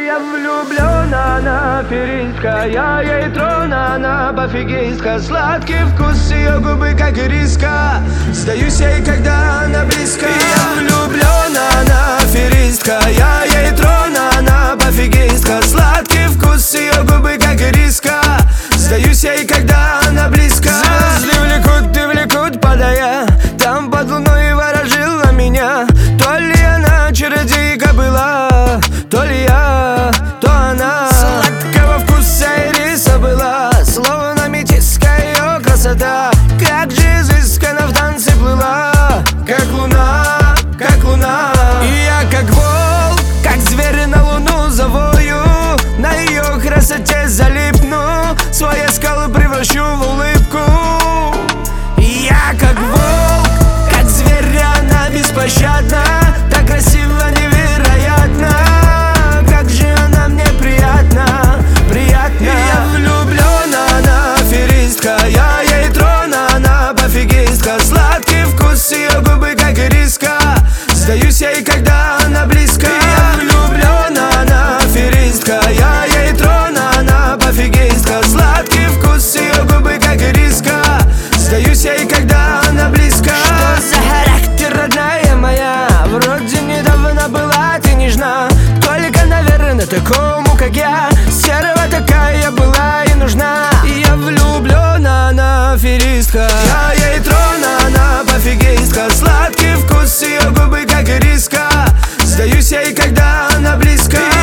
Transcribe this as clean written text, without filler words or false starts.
Я влюблен, она аферистка, я ей трон, она пофигистка. Сладкий вкус ее губы, как ириска. Сдаюсь ей, когда она близко. Я влюблен, она аферистка, я ей трон, она пофигистка. Сладкий вкус ее губы, как ириска. Сдаюсь ей, когда она близко. Звезды влекут и влекут, падая там под луной ворожила меня. То ли она чародейка была, то ли я, то она. Сладкого вкуса ириса была, словно метиска ее красота. Как же изысканно в танце плыла, как луна, как луна. И я как волк, как зверь на луну завою. На ее красоте залипну, свои скалы превращу в улыбку. И я как волк, как зверь, она беспощадна. Так красиво, невероятно. Как же она мне приятна, приятна. Я влюблен, она аферистка, я ей трон, она пофигистка. Сладкий вкус ее губы, как ириска. Сдаюсь ей, когда она близко. Я влюблен, она аферистка, я ей трон, она пофигистка. Сладкий вкус ее губы, как ириска. Сдаюсь ей, когда она близко. Что за характер, родная моя? Вроде недавно была ты нежна. Только, наверное, такому, как я, серого такая была и нужна. И я влюблен, она аферистка, я ей трон, она пофигистка. Сладкий вкус ее губы, как ириска. Сдаюсь ей, когда она близко.